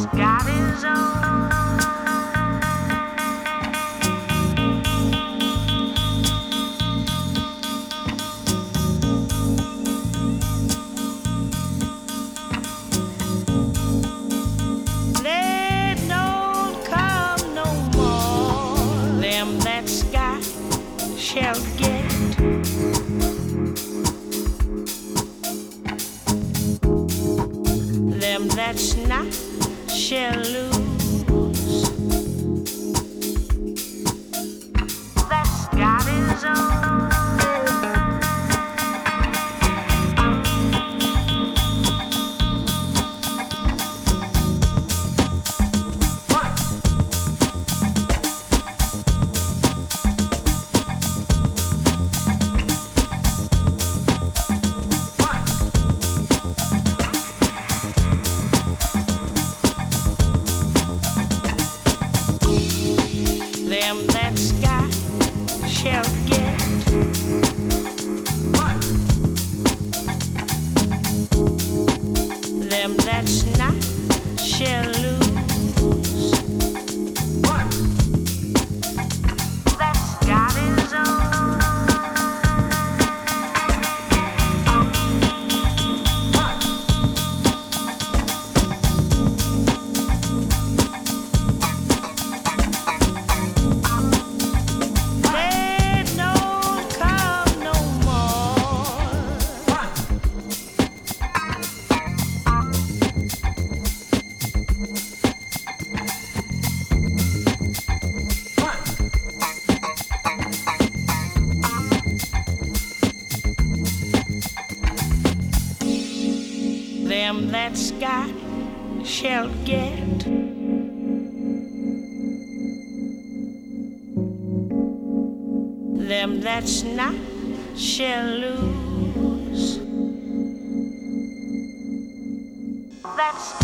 that's got his own. They don't come no more. Them that's got shall get. Them that's not shall lose. That's got his own. Them that's got shall get. Them that's not shall lose. That's got his own. They don't come no more. Them that's got shall get. Them that's not shall lose. That's